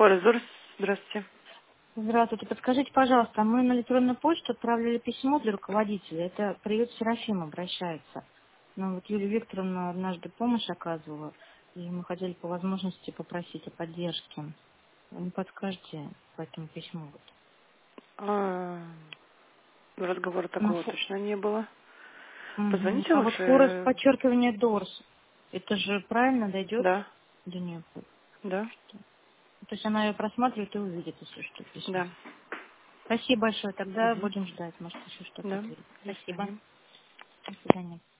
Форезор, здравствуйте. Здравствуйте. Подскажите, пожалуйста, мы на электронную почту отправляли письмо для руководителя. Это приют Серафим обращается. Но вот Юлия Викторовна однажды помощь оказывала, и мы хотели по возможности попросить о поддержке. Вы не подскажете по этому письму? Вот. А, разговора На такого фо- точно не было. Мгм. Позвоните А вот Форест лучше. подчеркивание Дорс, это же правильно дойдет Да, до нее? да, То есть она ее просматривает и увидит, если что, письмо. да. Спасибо большое. Тогда Угу. будем ждать. Может, еще что-то Да, ответит. до Спасибо. свидания. До свидания.